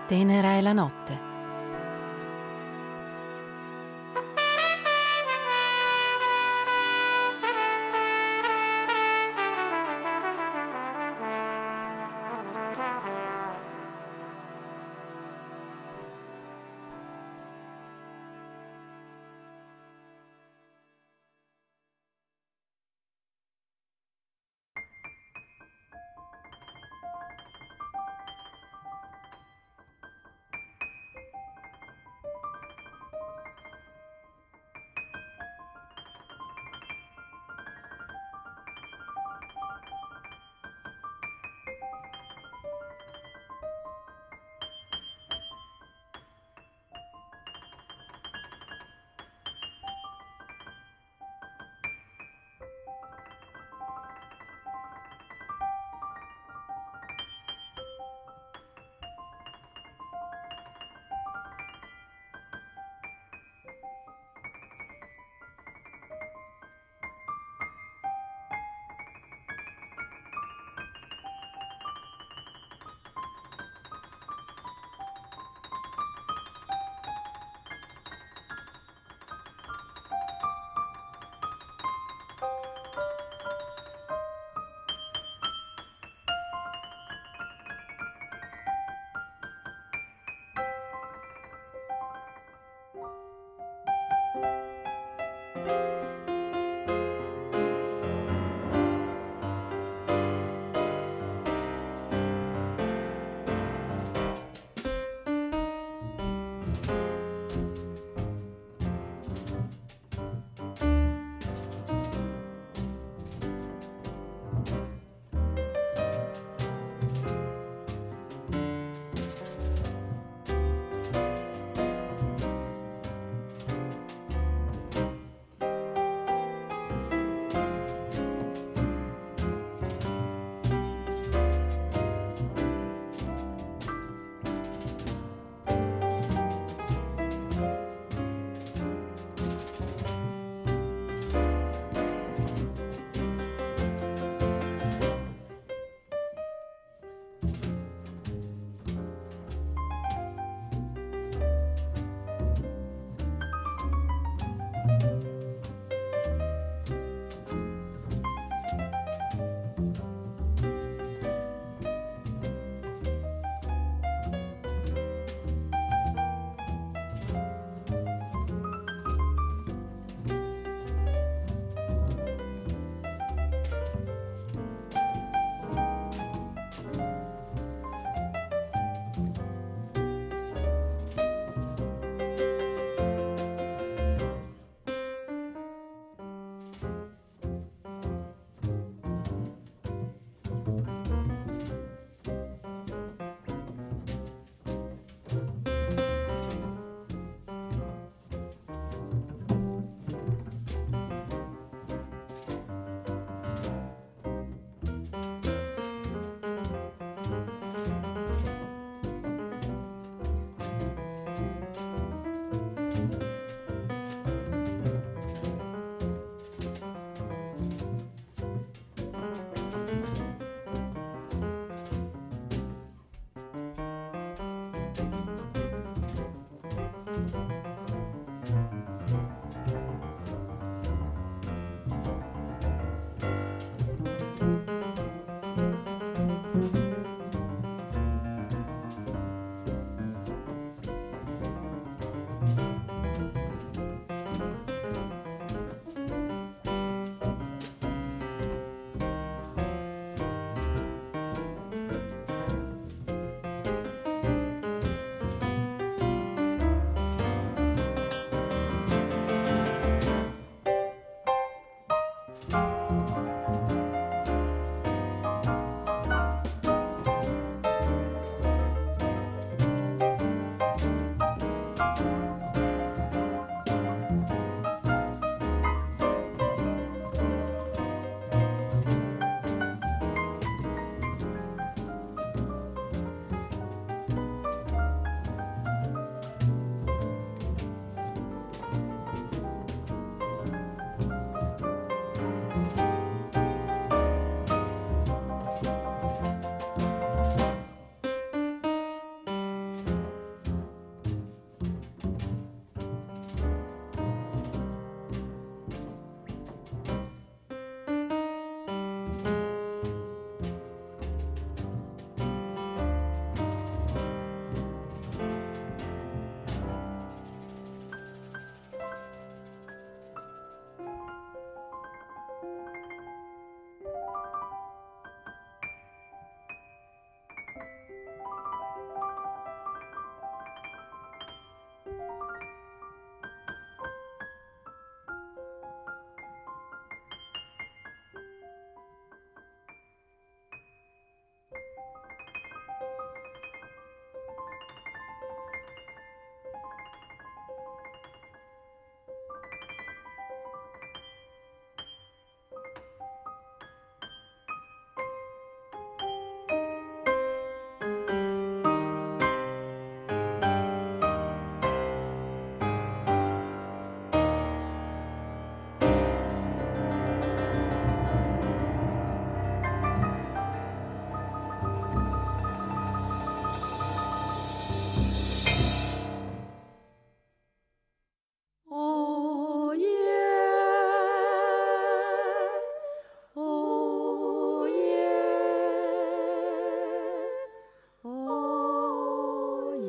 Tenera è la notte.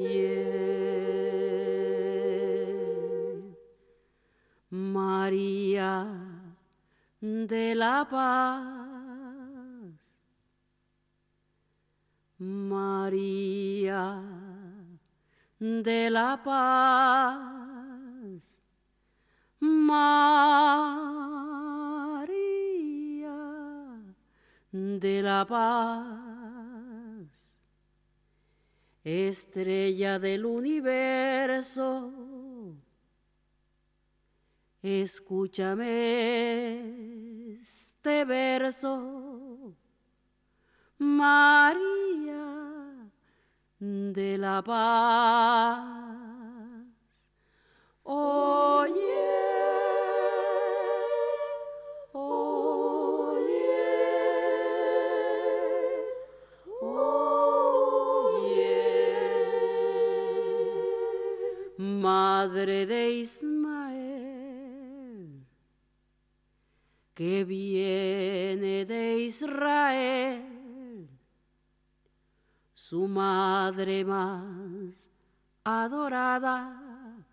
María de la Paz, María de la Paz, María de la Paz, estrella del universo, escúchame este verso, María de la Paz. Oye, oye, oye, Madre de Ismael, que viene de Israel, su madre más adorada,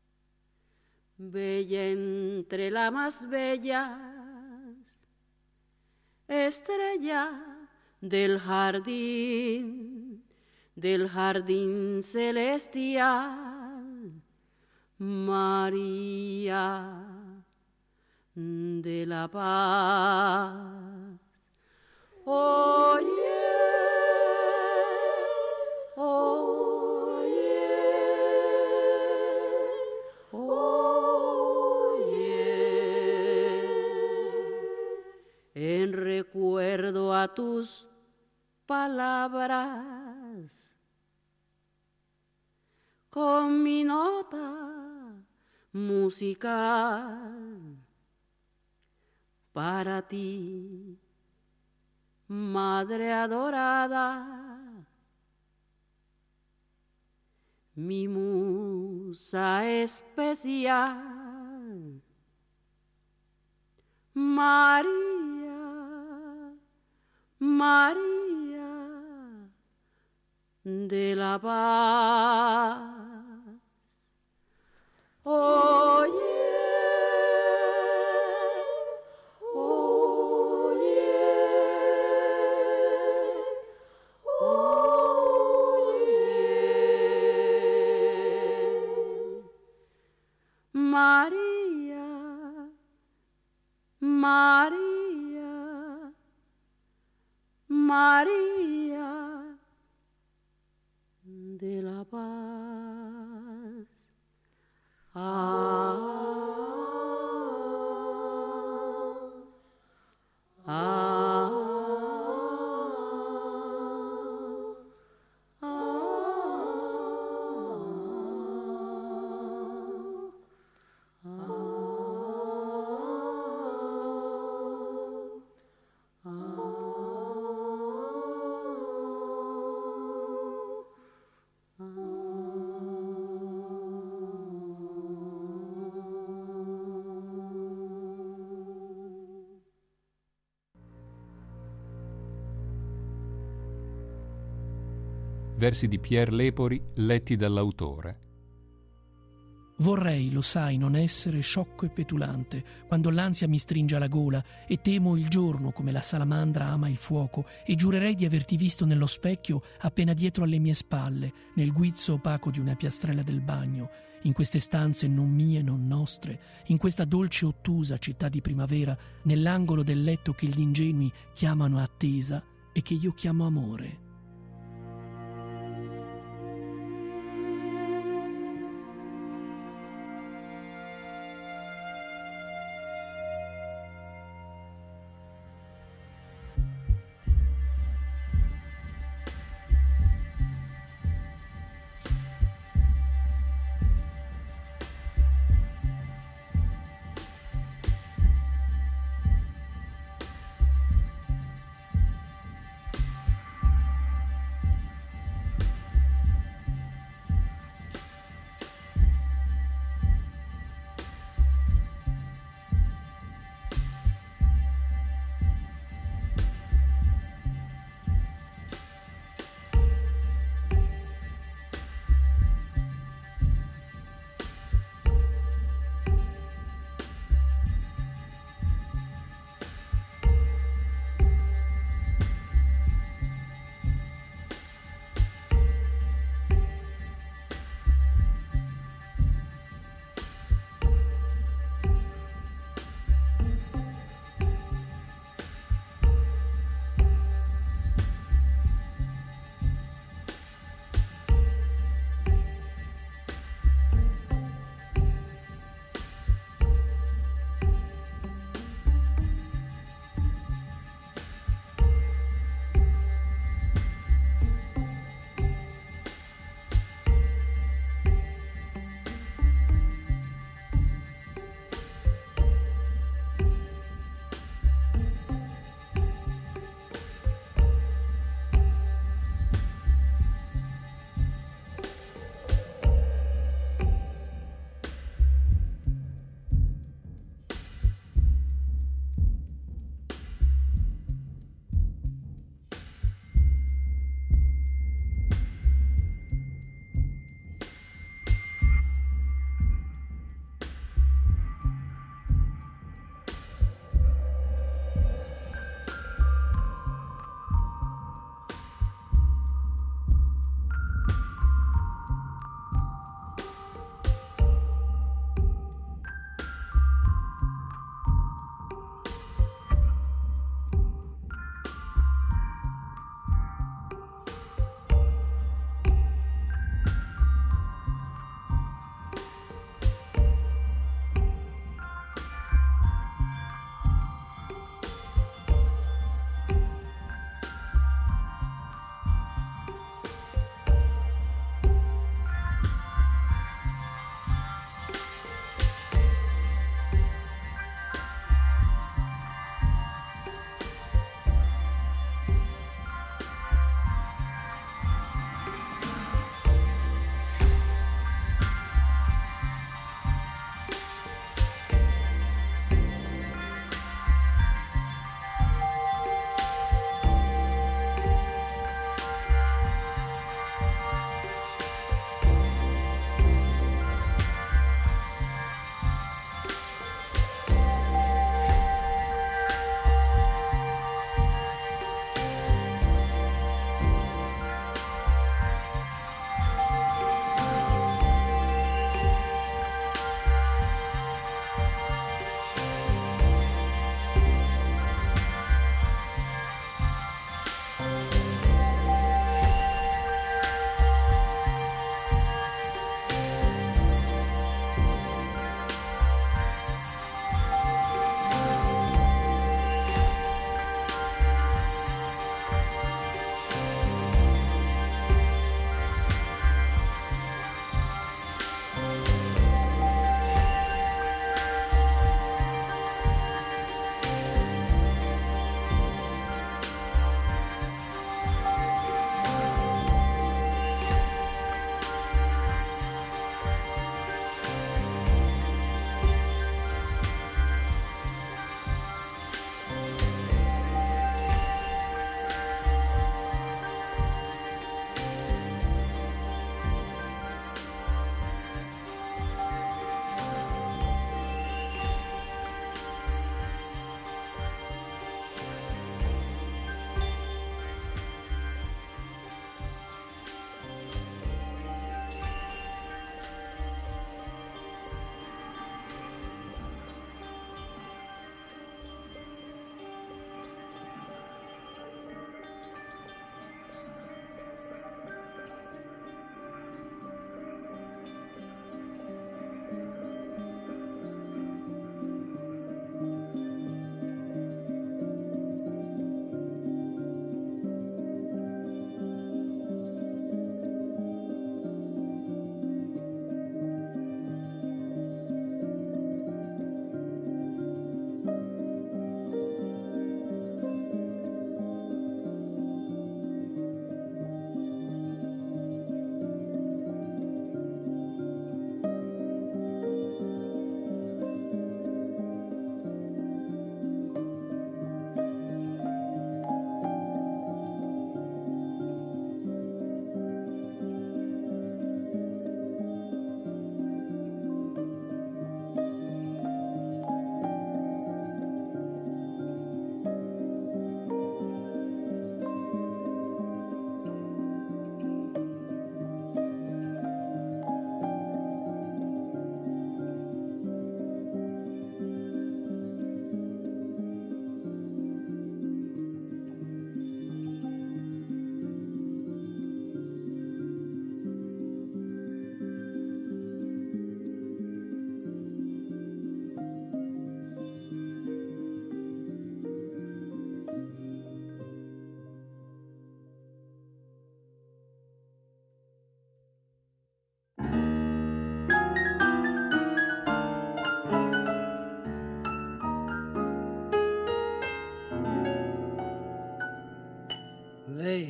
bella entre las más bellas, estrella del jardín celestial, María de la Paz. Oye, oye, oye, en recuerdo a tus palabras, con mi nota musical, para ti, Madre adorada, mi musa especial, María, María de la Paz. Oye, María, María, María de la Paz. Versi di Pierre Lepori letti dall'autore. Vorrei, lo sai, non essere sciocco e petulante quando l'ansia mi stringe alla gola e temo il giorno come la salamandra ama il fuoco, e giurerei di averti visto nello specchio appena dietro alle mie spalle, nel guizzo opaco di una piastrella del bagno, in queste stanze non mie, non nostre, in questa dolce ottusa città di primavera, nell'angolo del letto che gli ingenui chiamano attesa e che io chiamo amore.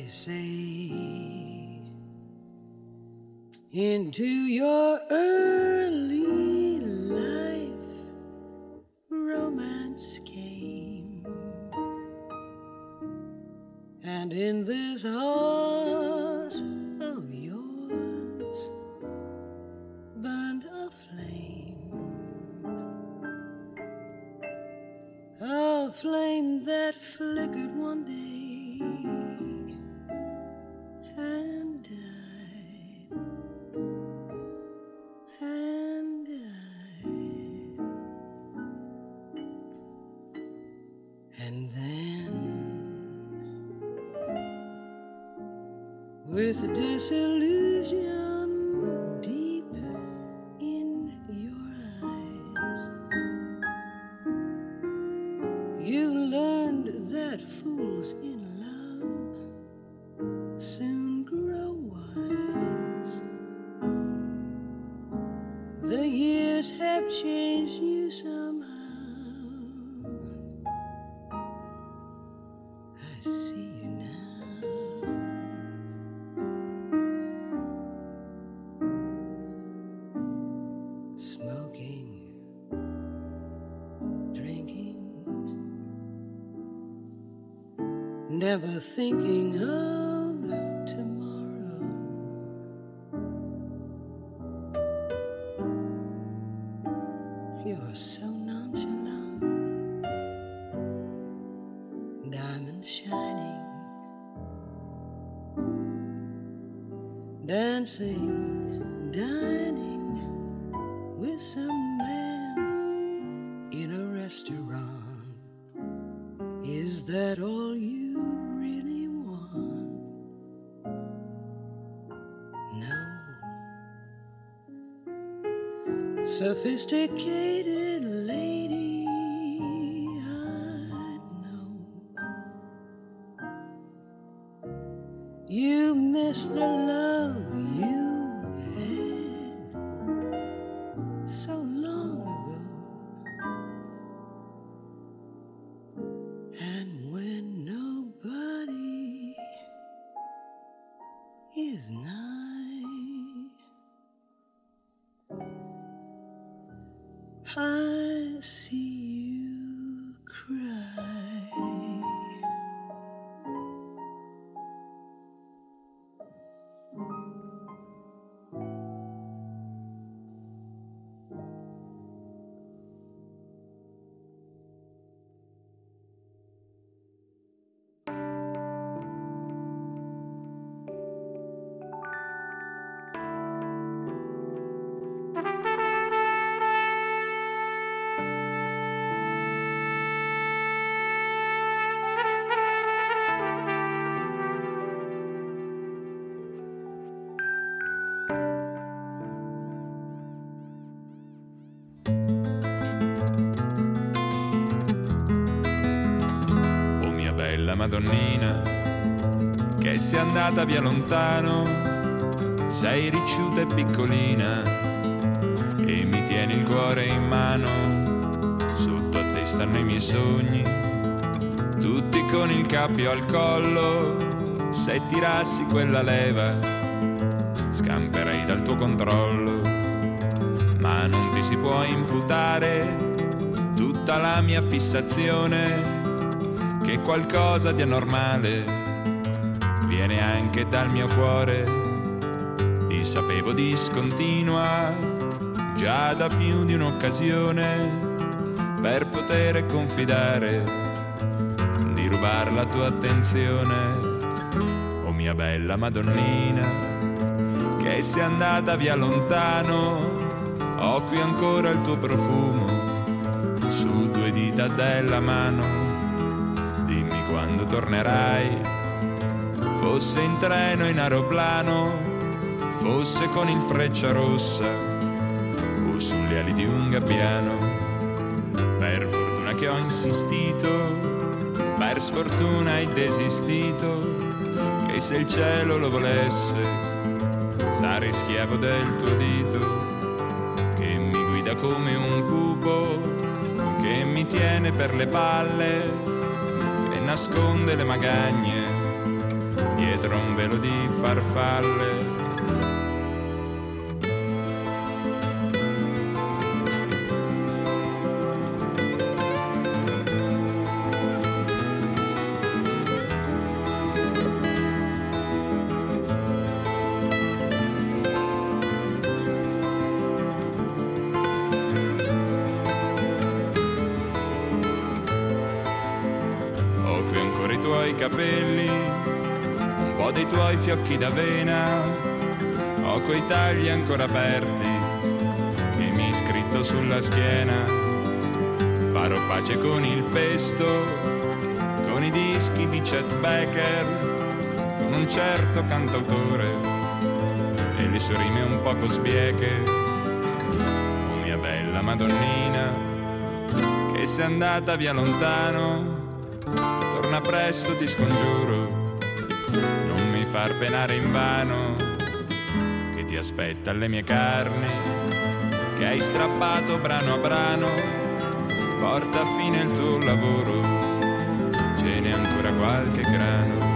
say, into your early life romance came, and in this heart of yours burned a flame that flickered one day and died, and died. And then with disillusion deep in your eyes, you learned that fools in love soon grow wise. The years have changed you somehow. I see you now. Smoking, drinking, never thinking of tomorrow. You're so nonchalant, diamond shining, dancing, dining with some man in a restaurant. Is that all you really want? No. Sophisticated lady, I know. You miss the love you had so long ago. And when nobody is nigh, I see you cry. Madonnina, che sei andata via lontano, sei ricciuta e piccolina e mi tieni il cuore in mano. Sotto a te stanno i miei sogni, tutti con il cappio al collo. Se tirassi quella leva, scamperei dal tuo controllo, ma non ti si può imputare tutta la mia fissazione, che qualcosa di anormale viene anche dal mio cuore. Ti sapevo discontinua già da più di un'occasione, per poter confidare, di rubar la tua attenzione. Oh mia bella Madonnina, che sei andata via lontano, ho qui ancora il tuo profumo su due dita della mano. Dimmi quando tornerai, fosse in treno o in aeroplano, fosse con il Frecciarossa o sulle ali di un gabbiano. Per fortuna che ho insistito, per sfortuna hai desistito, che se il cielo lo volesse sarei schiavo del tuo dito, che mi guida come un pupo, che mi tiene per le palle, nasconde le magagne dietro un velo di farfalle. Capelli, un po' dei tuoi fiocchi d'avena, ho quei tagli ancora aperti che mi hai scritto sulla schiena. Farò pace con il pesto, con i dischi di Chet Baker, con un certo cantautore e le sue rime un poco sbieche. Oh mia bella Madonnina, che sei andata via lontano, torna presto ti scongiuro, non mi far penare invano, che ti aspetta alle mie carni, che hai strappato brano a brano, porta a fine il tuo lavoro, ce n'è ancora qualche grano.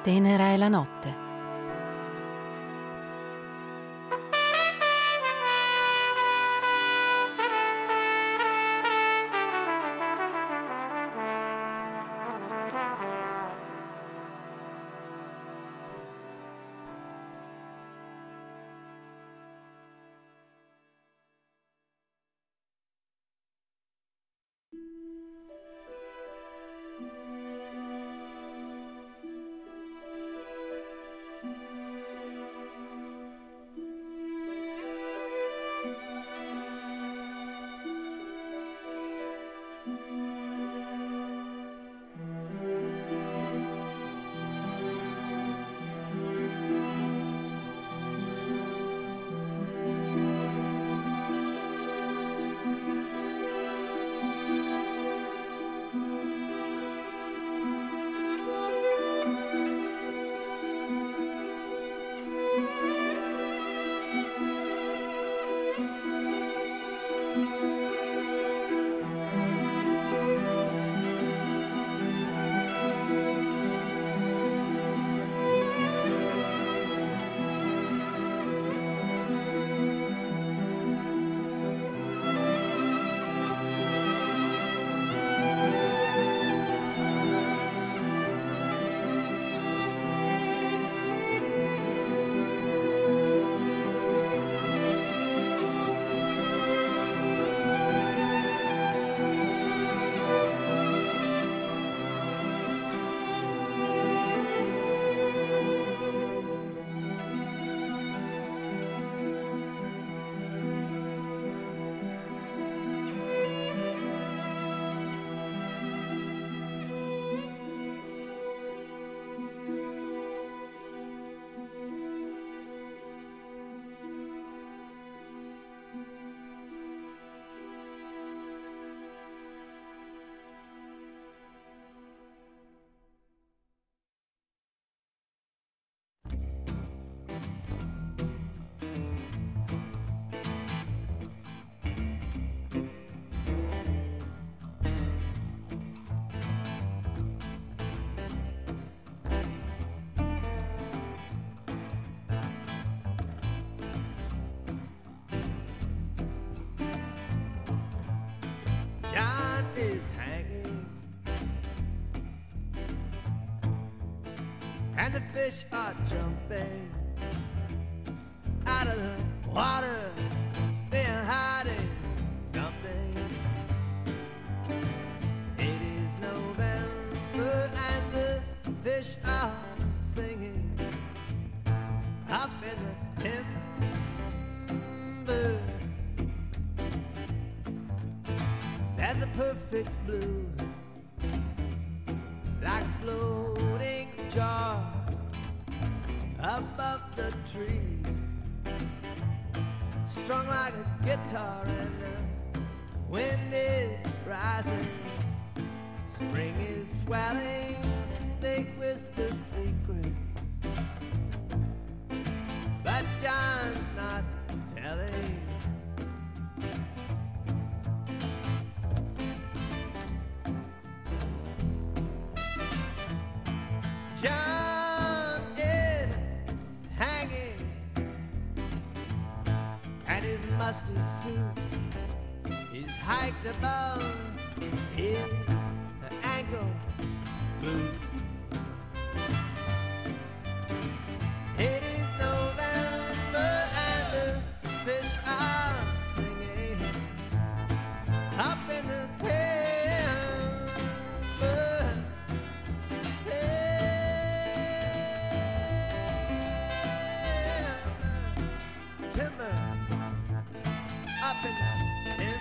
Tenera è la notte. and the fish are jumping out of the water. They're hiding something. It is November and the fish are singing up in the timber. There's a perfect blue, like a floating jar above the trees, strung like a guitar, and the wind is rising. Spring is swelling, they whisper secrets, but John's not telling. John is hanging, and his musty suit is hiked above his ankle boot. It is November and the fish are singing up in the timber, up in the timber.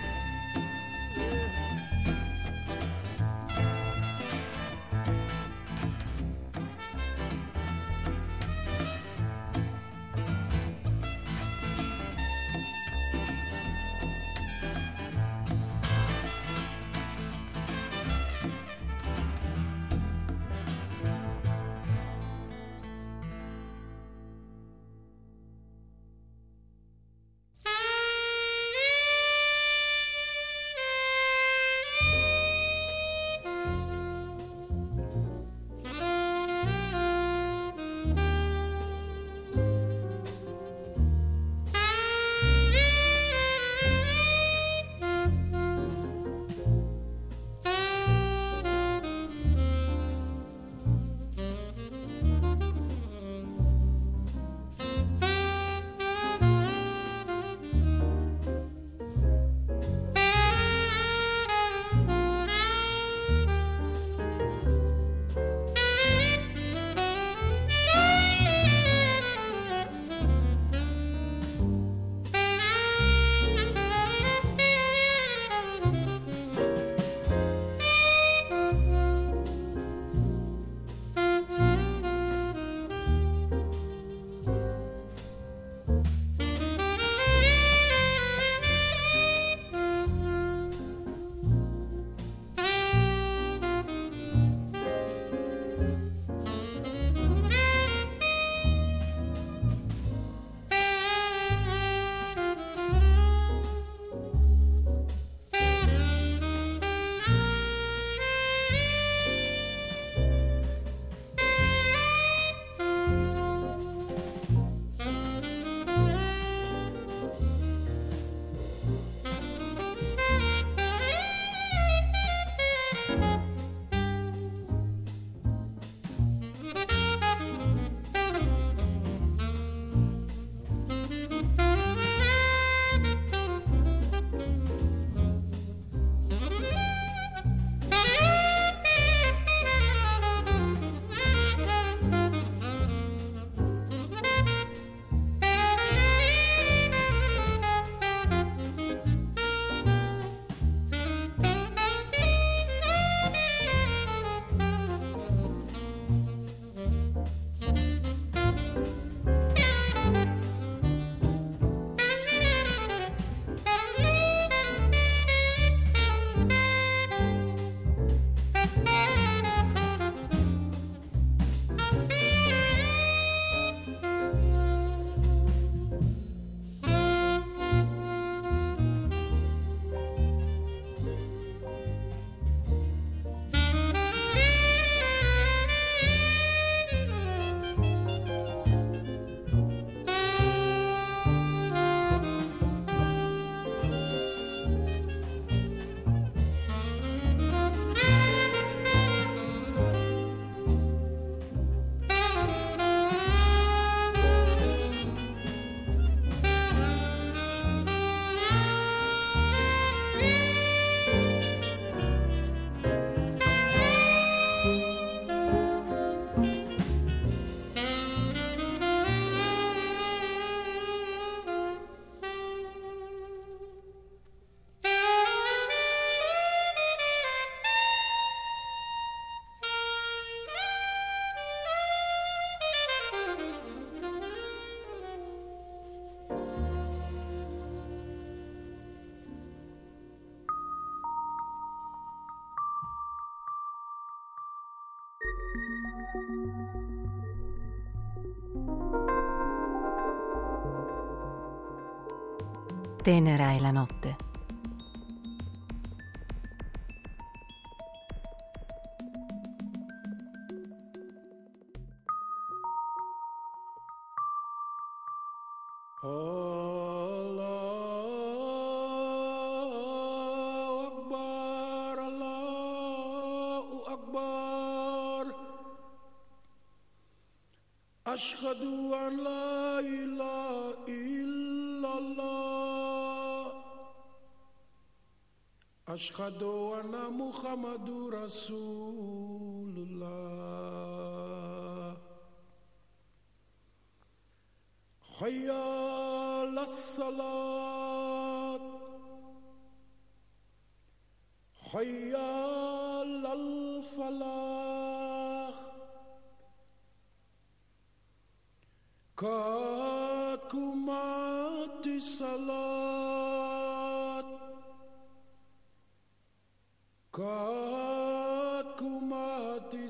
Tenera è la notte. Ashhadu an la ilaha illallah. Ashhadu anna Muhammadur Rasulullah. Hayya ala salat. Hayya ala falah. Qad qumati salat. Qad qumati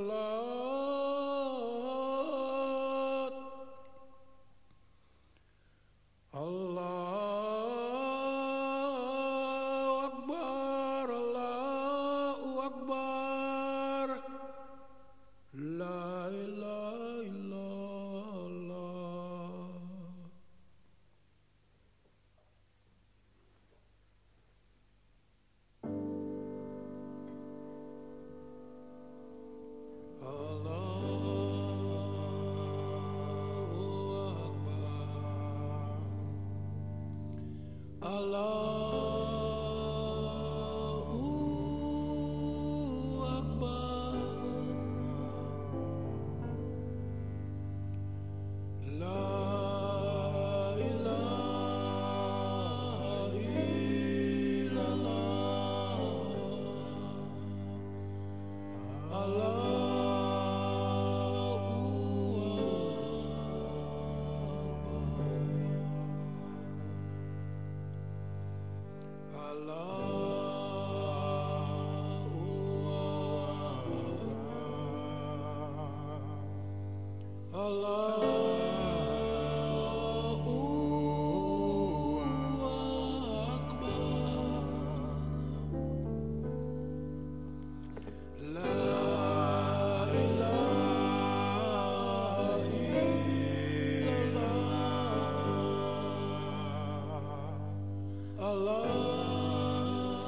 salat. Allahu Akbar, Allahu Akbar. La ilaha illallah. Allahu Akbar. La ilaha illallah. Allah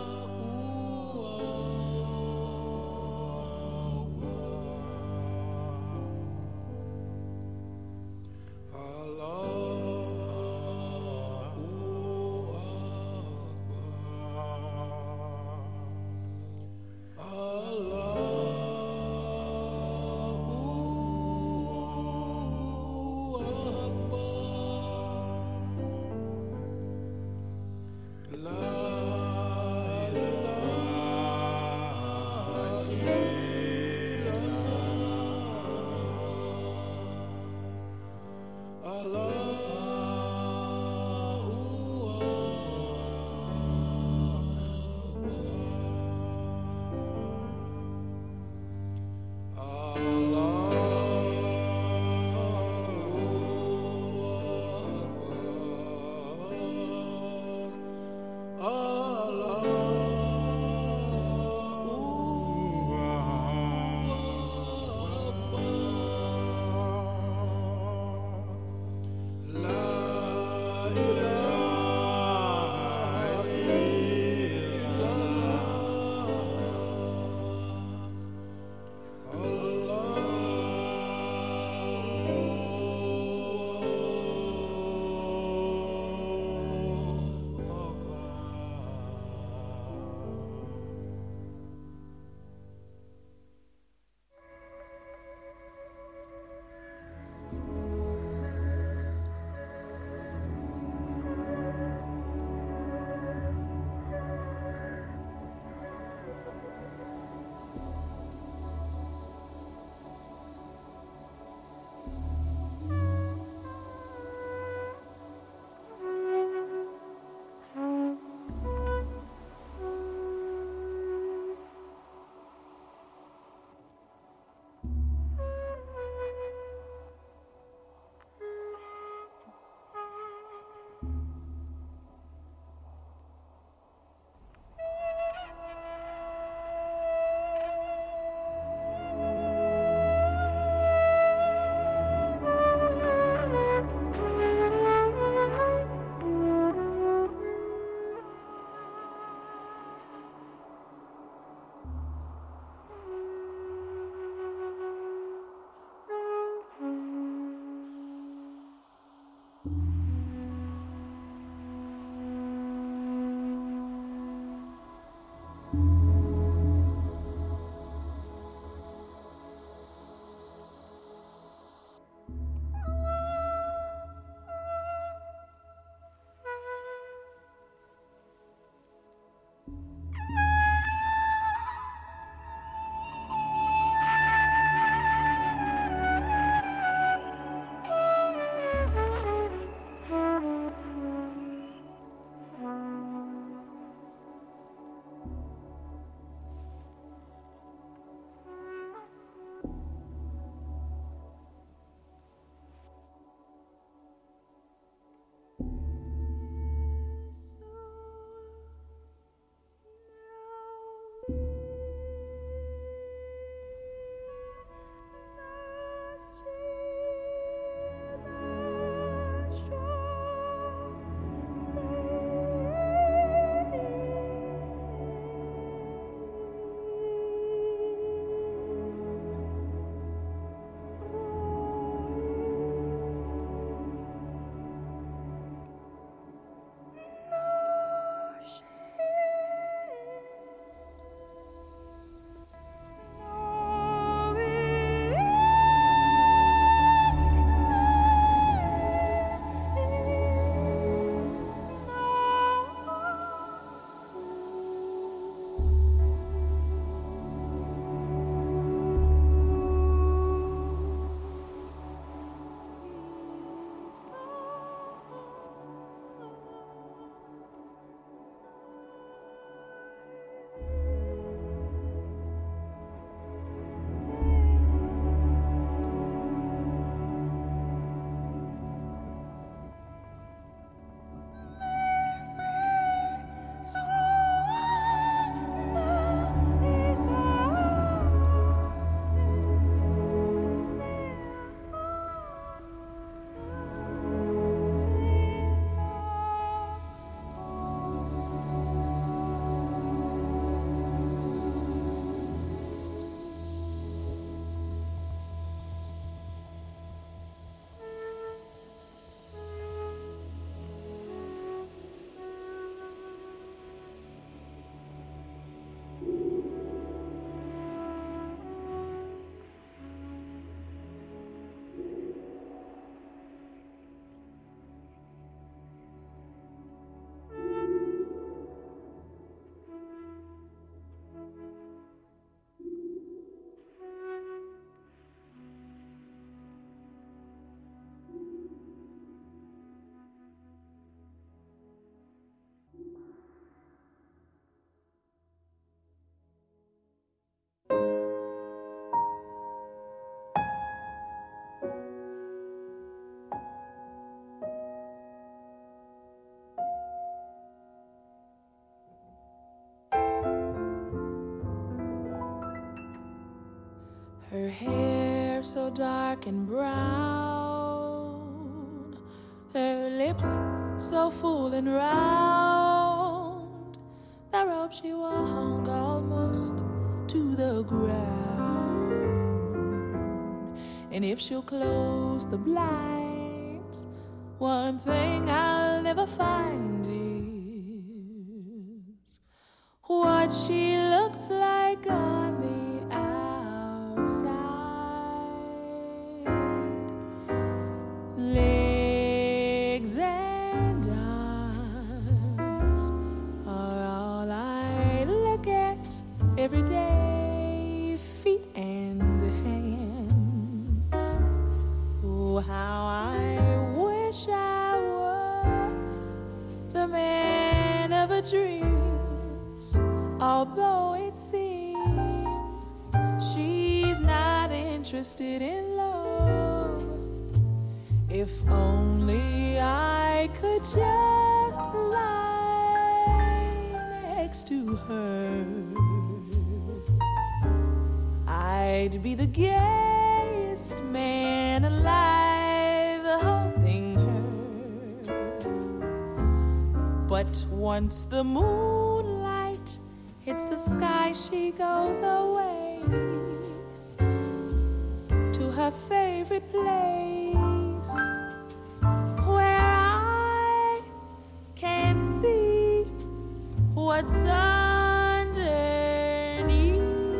Her hair so dark and brown, her lips so full and round, the robe she wore hung almost to the ground. And if she'll close the blinds, one thing I'll never find is what she looks like on the outside. Legs and arms are all I look at every day, feet and hands. Oh, how I wish I were the man of her dreams, although it seems she's not interested in love. If only I could just lie next to her, I'd be the gayest man alive holding her. But once the moonlight hits the sky, she goes away to her favorite place, where I can't see what's underneath.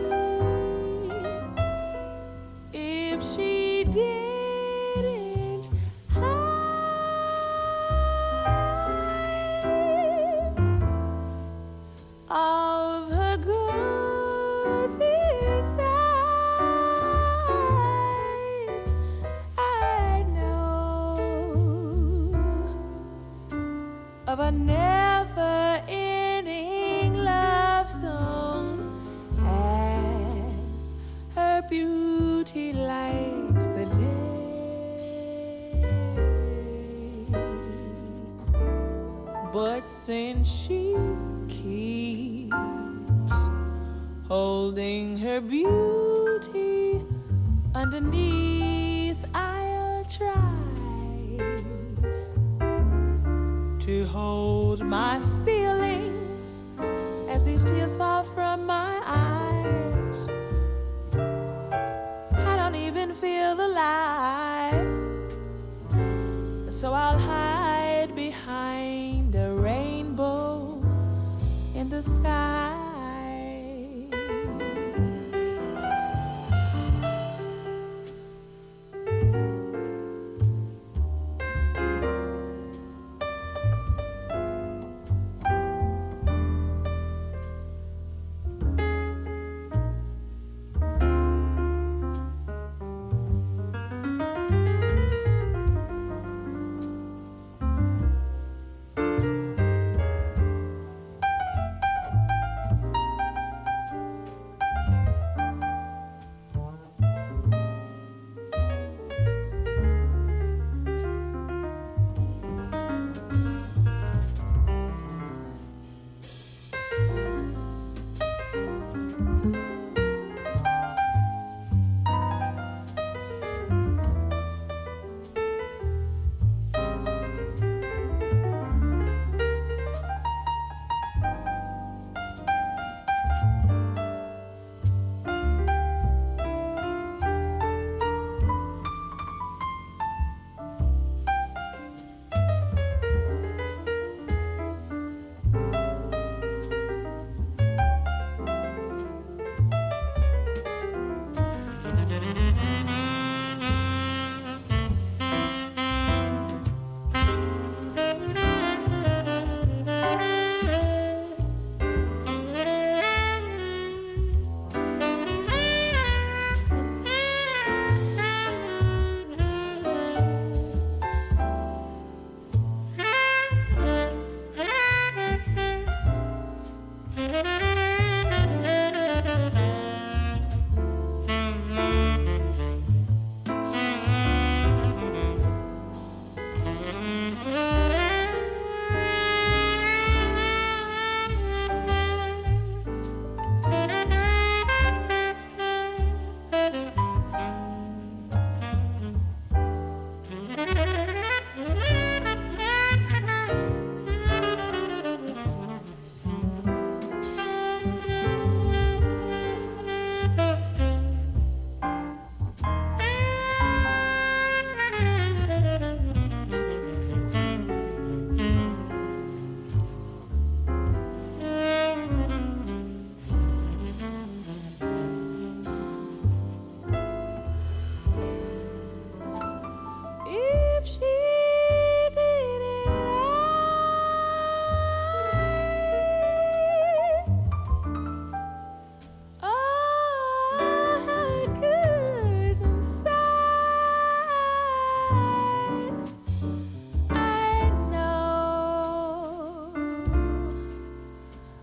If she didn't hide all of her goods inside, I'd know of a never-ending love song as her beauty lights the day. But since she keeps holding her beauty underneath, I'll try to hold my feelings as these tears fall from my eyes. I don't even feel alive, so I'll hide behind a rainbow in the sky.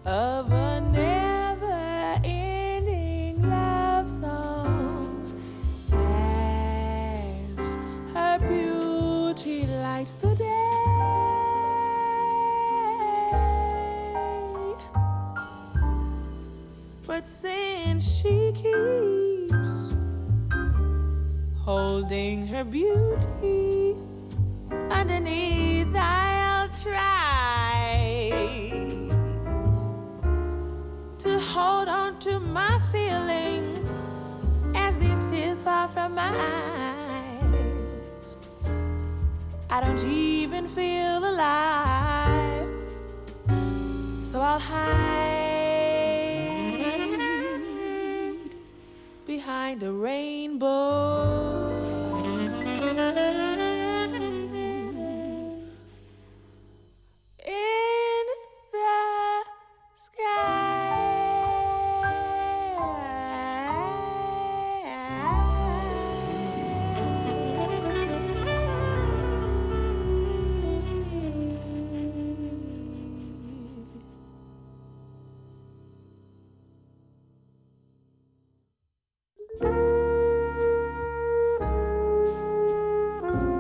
of a never-ending love song as her beauty lights the day. But since she keeps holding her beauty underneath, I'll try to hold on to my feelings as these tears fall from my eyes. I don't even feel alive, so I'll hide behind a rainbow. In the sky.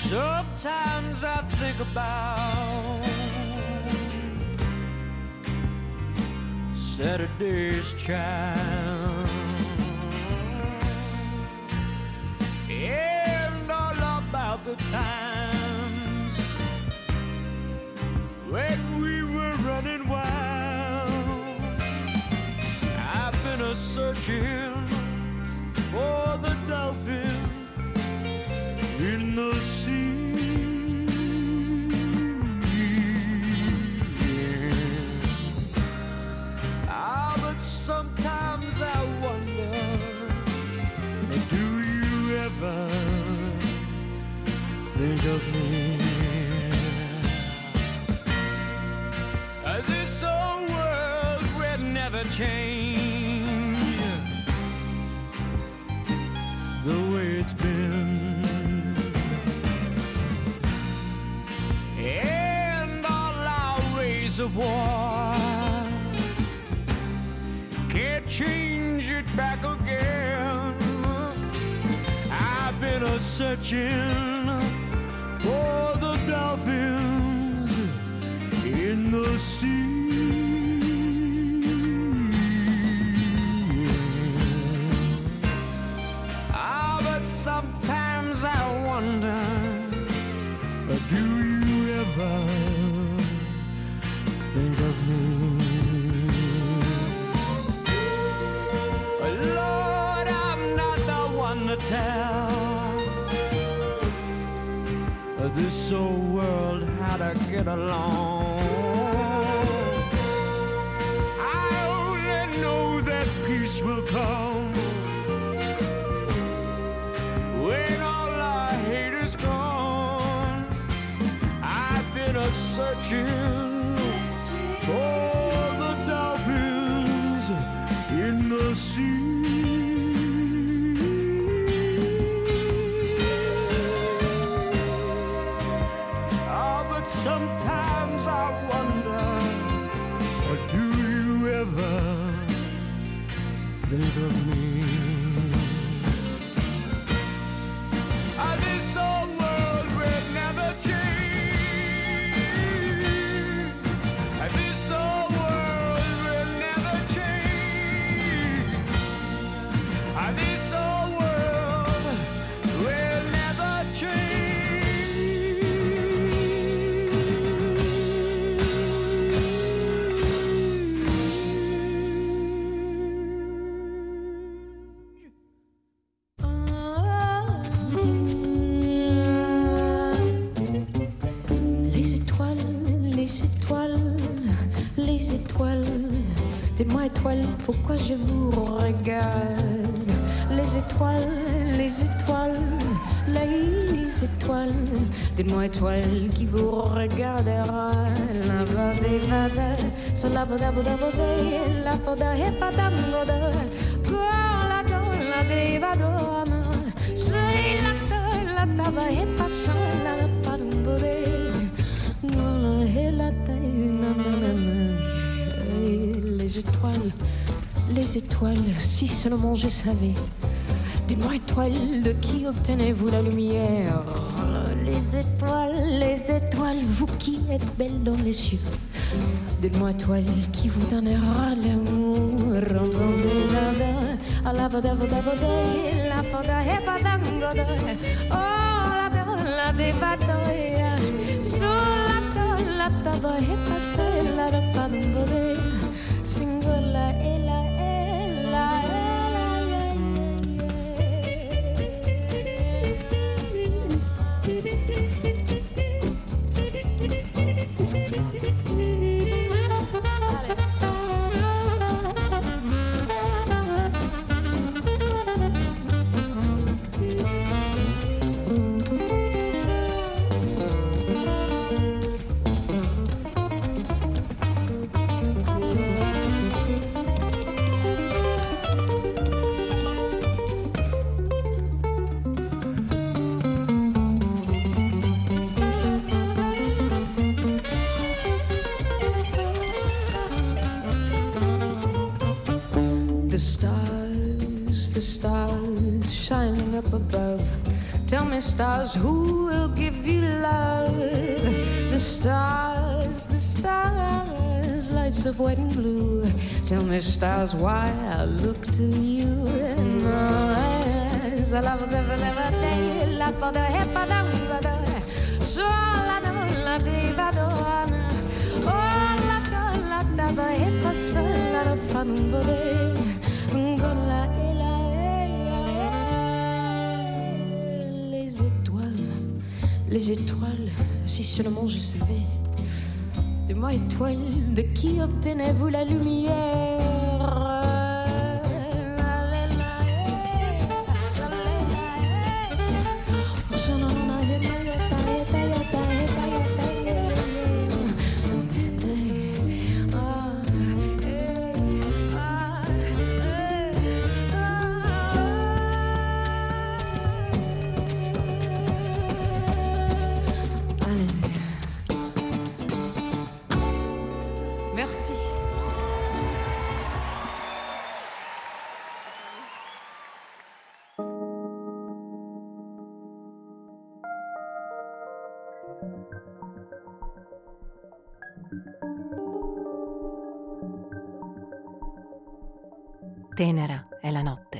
Sometimes I think about Saturday's child and all about the times when we were running wild. I've been a-searching for the dolphin in the sea. But sometimes I wonder, do you ever think of me? This old world will never change the way it's been. And all our ways of war can't change it back again. I've been a-searching for the dolphins in the sea. But sometimes I wonder, do you ever think of me? Lord, I'm not the one to tell this old world how to get along. I only know that peace will come when all our hate is gone. I've been a-searching for the dolphins in the sea. But sometimes I wonder, do you ever think of me? This old world will never change. This old world will never change. This old world will never change. Dites-moi étoiles, pourquoi je vous regarde? Les étoiles, les étoiles. Dites-moi étoiles qui vous regardera. La vada, so la vada, la vada, hepadangoda. Gola, la devadona. Sei la tava, hepasa, la padambode. Gola, la tena, les étoiles, si seulement je savais. Dites-moi étoiles, de qui obtenez-vous la lumière? Les étoiles, vous qui êtes belles dans les cieux. Dites-moi étoile, qui vous donnera l'amour? Singola, ella. stars, who will give you love? The stars, lights of white and blue. Tell me, stars, why I look to you. In my eyes, I love the day, la for the hip, so la la bivado, oh la da hip, so la fun, les étoiles, si seulement je savais. Dis-moi, étoile, de qui obtenez-vous la lumière? Merci. Tenera è la notte.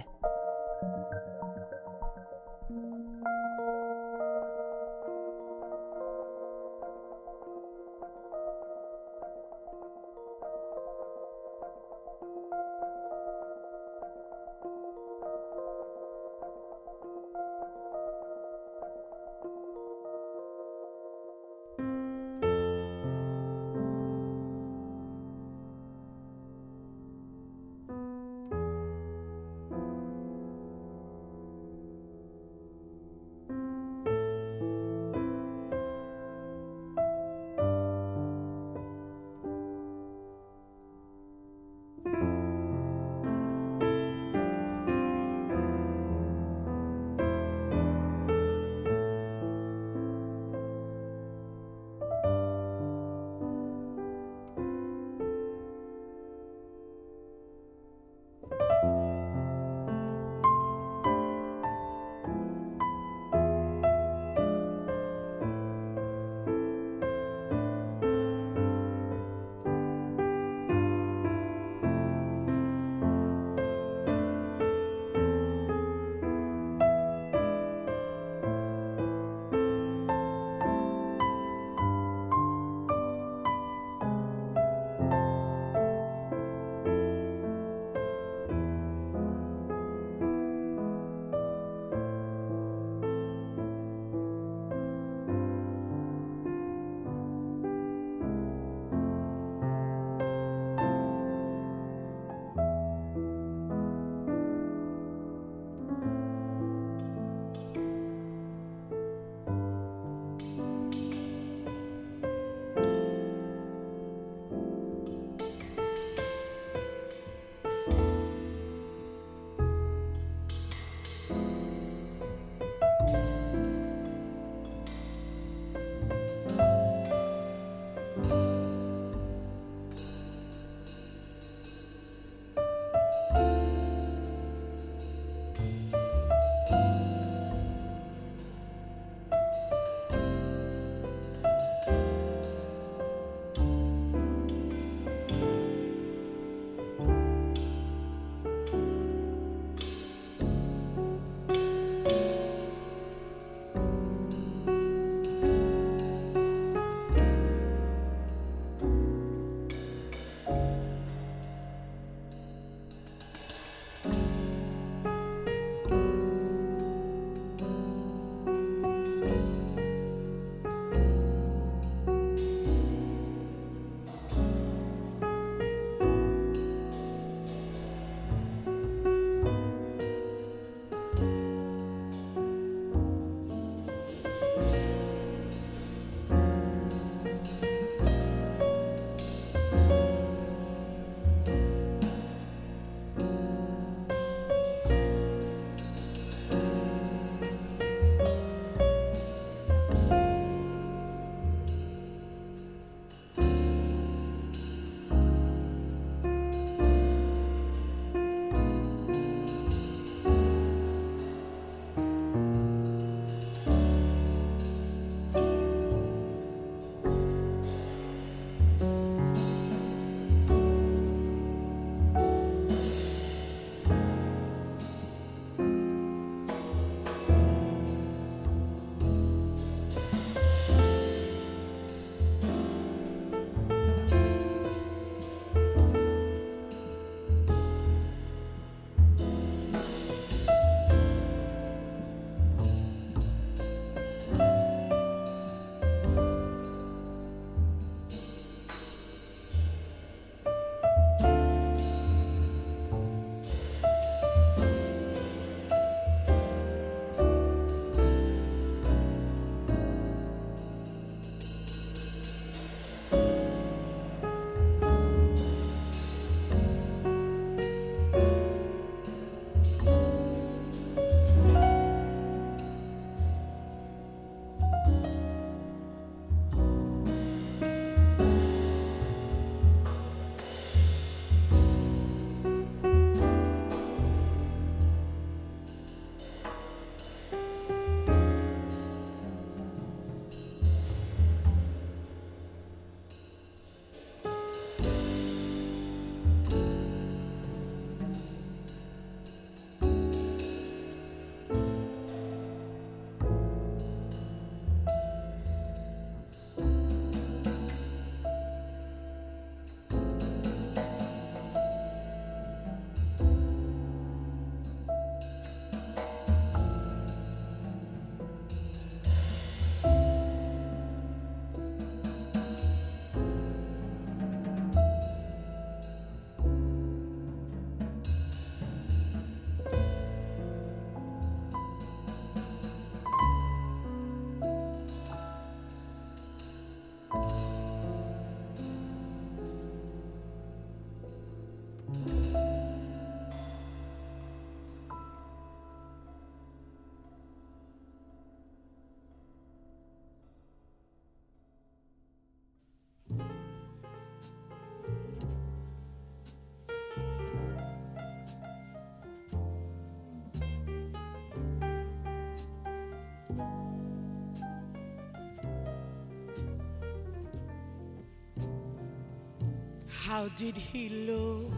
How did he look?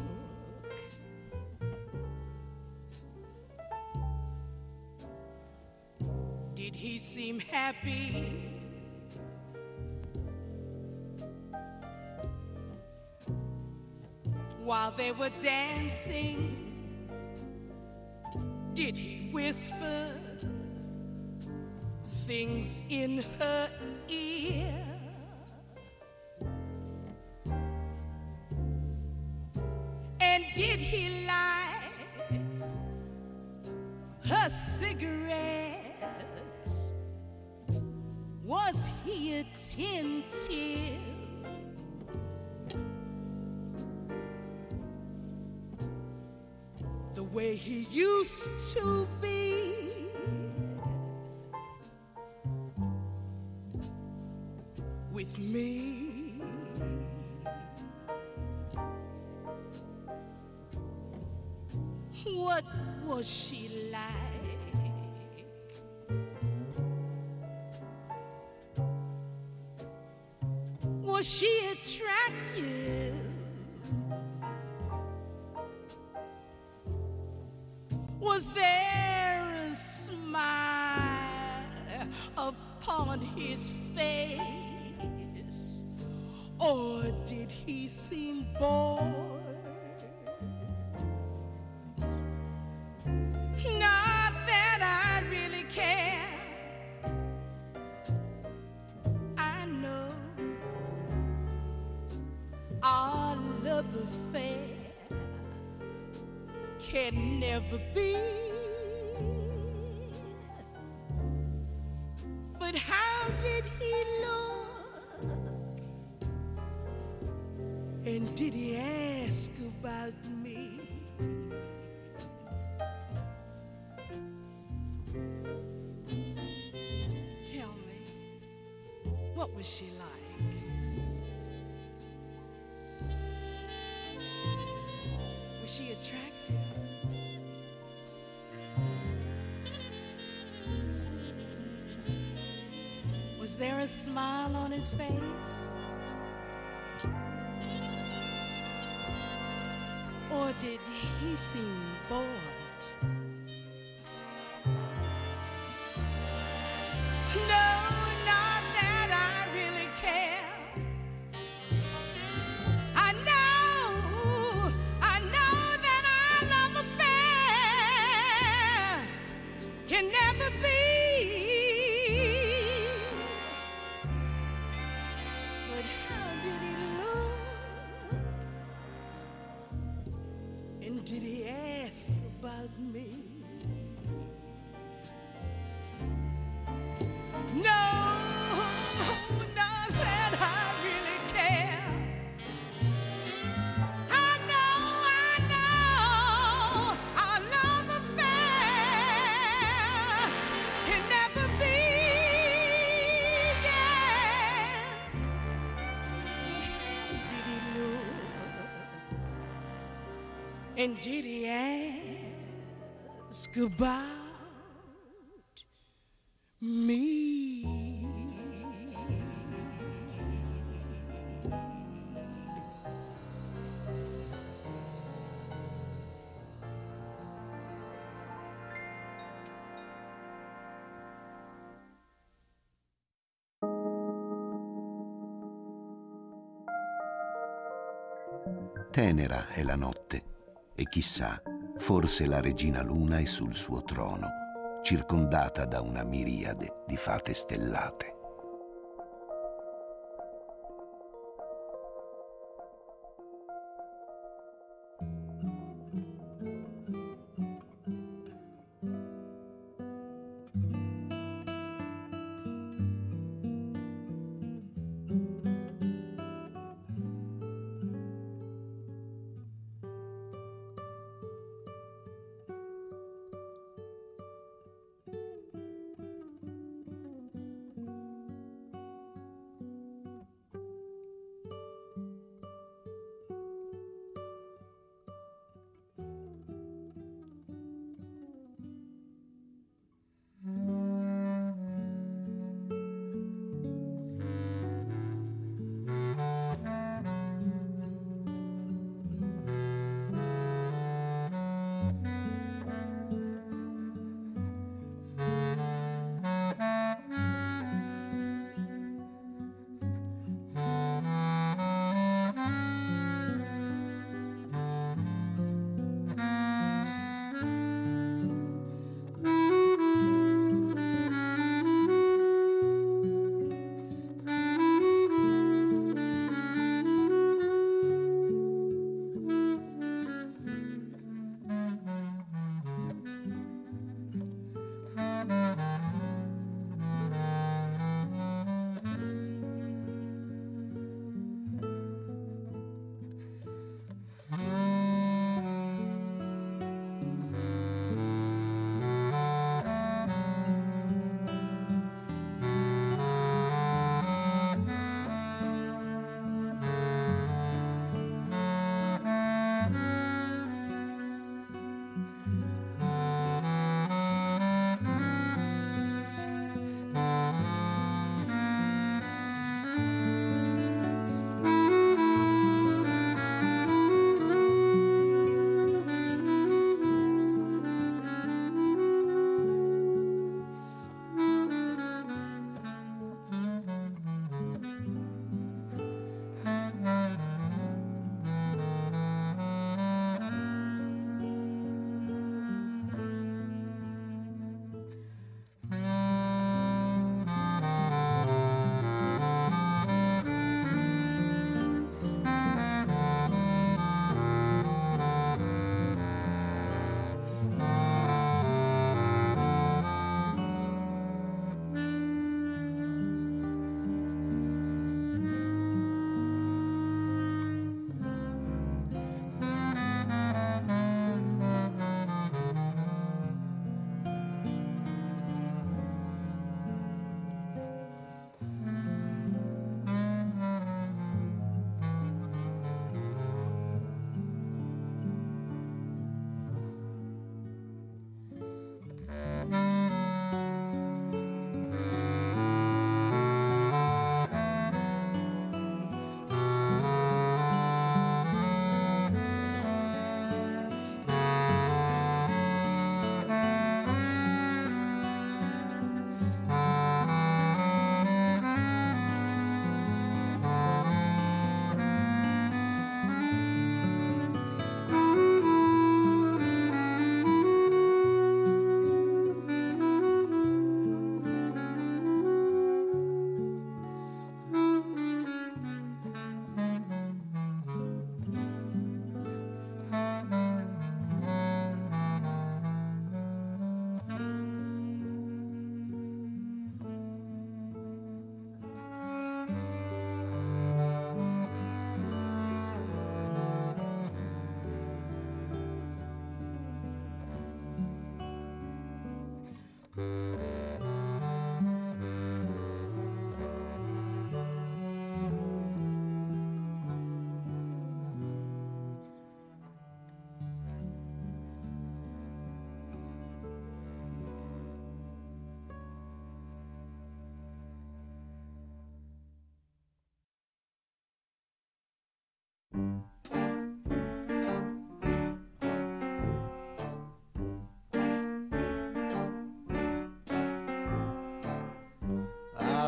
Did he seem happy? While they were dancing, did he whisper things in her ear? And did he light her cigarette? Was he attentive? The way he used to be? With me? What was she like? Was she attractive? Was there a smile upon his face? Or did he seem bored? Not that I really care. I know our love affair can never be. But how did he look? And did he ask about me? Tell me, what was she like? Was she attractive? Was there a smile on his face? Or did he seem bored? No, not that I really care. I know that our love affair can never be. But how did he look? And did he ask about me? No, not that I really care. I know our love affair can never be. Yeah. Did he look? And did he ask about me? Tenera è la notte e chissà, forse la regina luna è sul suo trono, circondata da una miriade di fate stellate.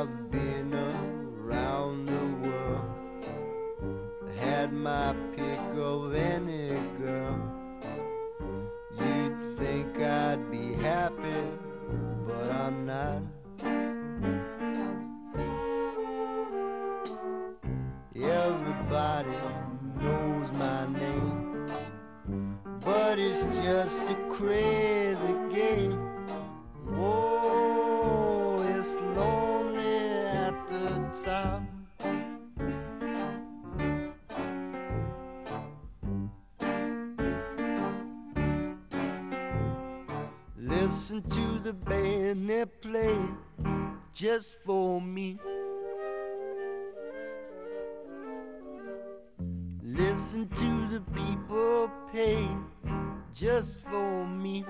I've been around the world, had my pick of any girl. You'd think I'd be happy, but I'm not. Everybody knows my name, but it's just a crazy game. Oh, it's lonely at the top. Listen to the band they play just for me. Listen to the people pay just for me.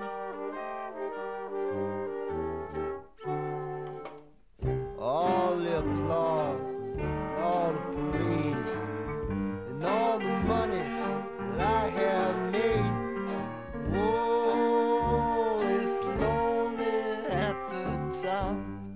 All the applause, all the praise, and all the money that I have made. Oh, it's lonely at the top.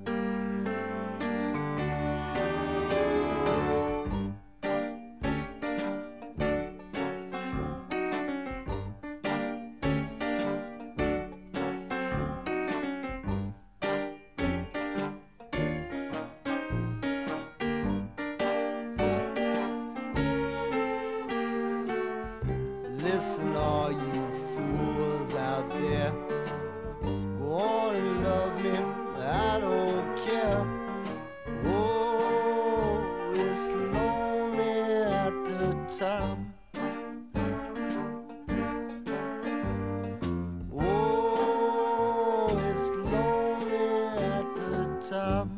Listen, all you fools out there, go on and love me, I don't care. Oh, it's lonely at the top. Oh, it's lonely at the top.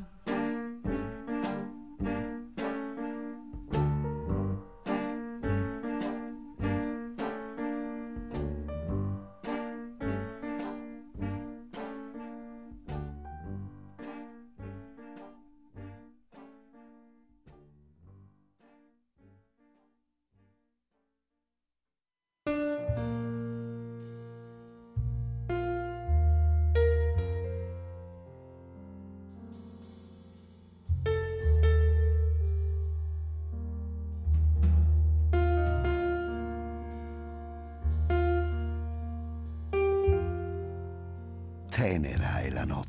Tenera è la notte.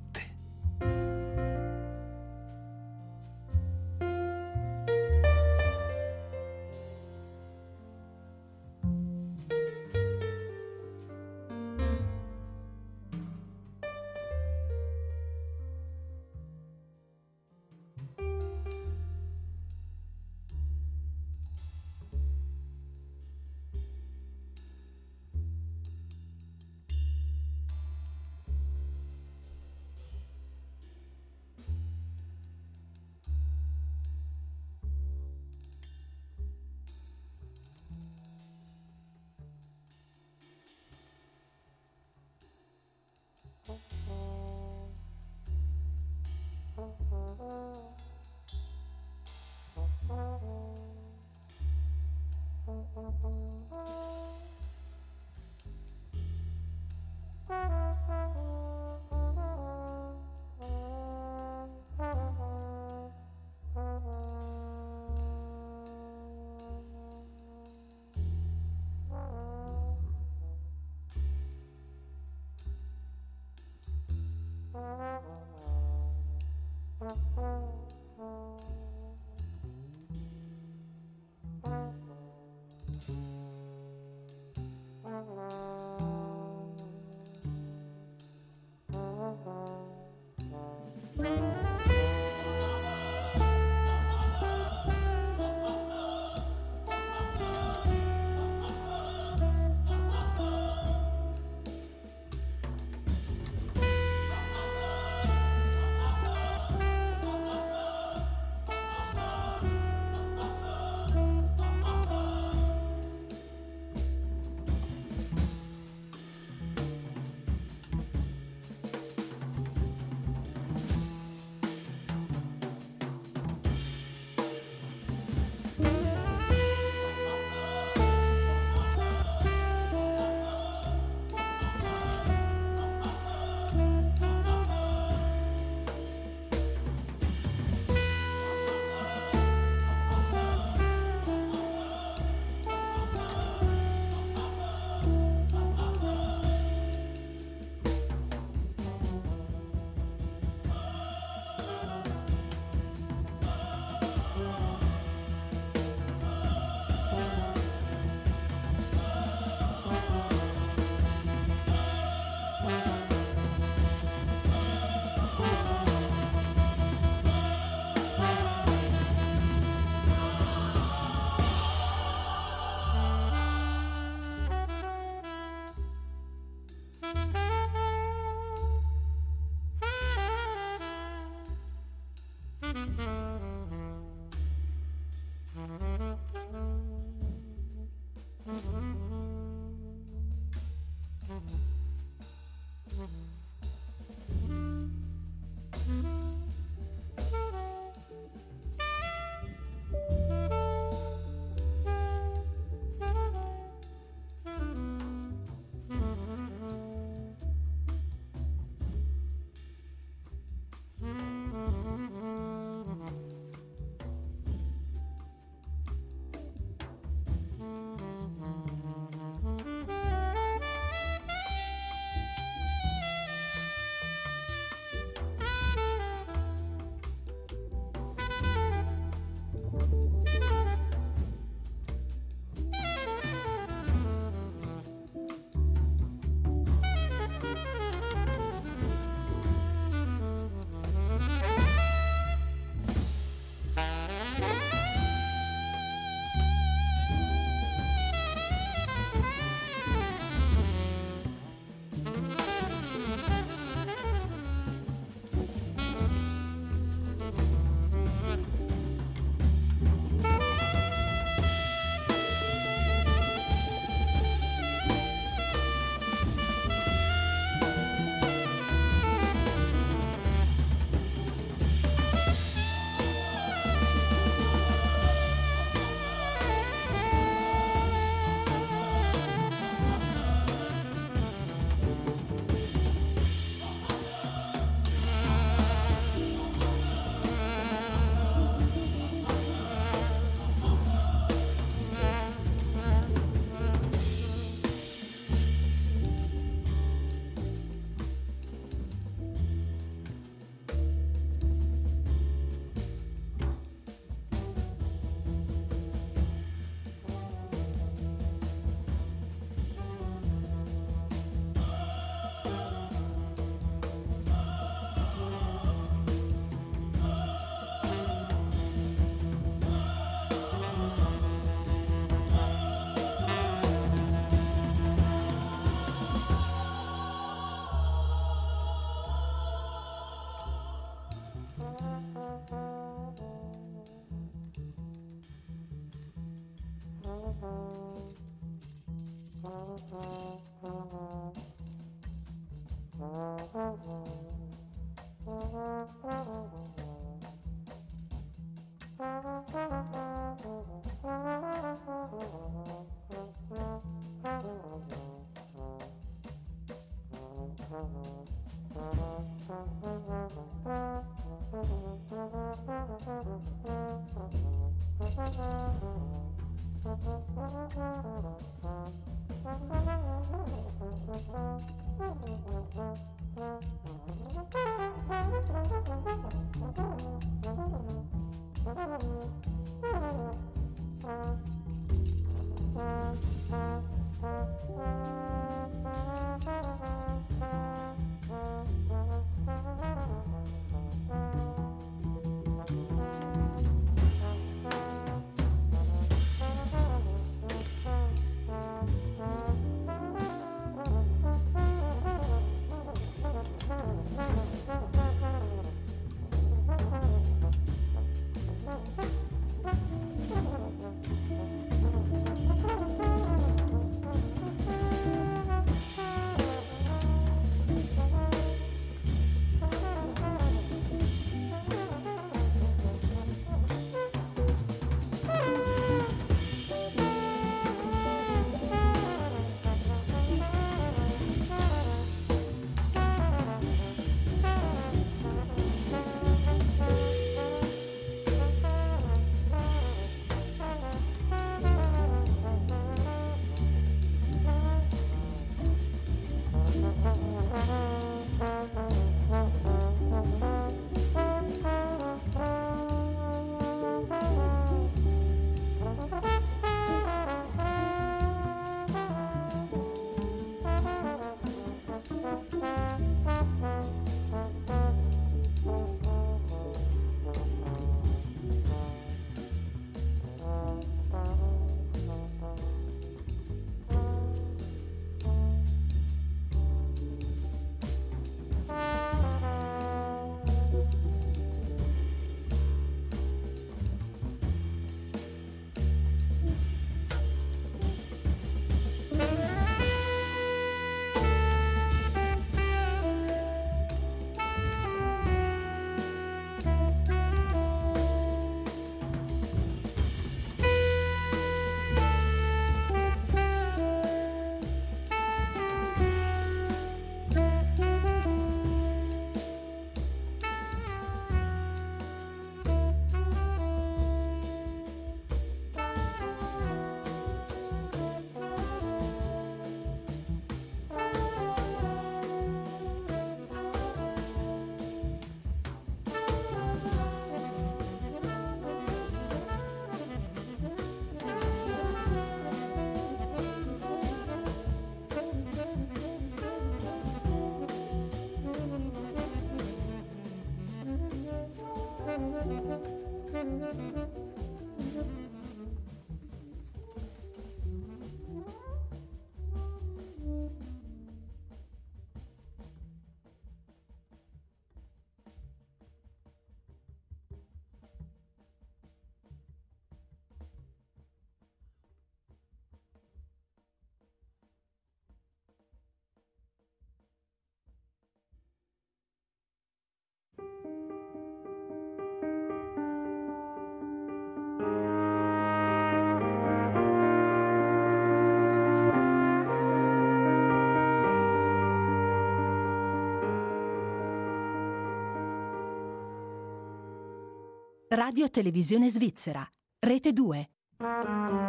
Radio Televisione Svizzera, Rete 2.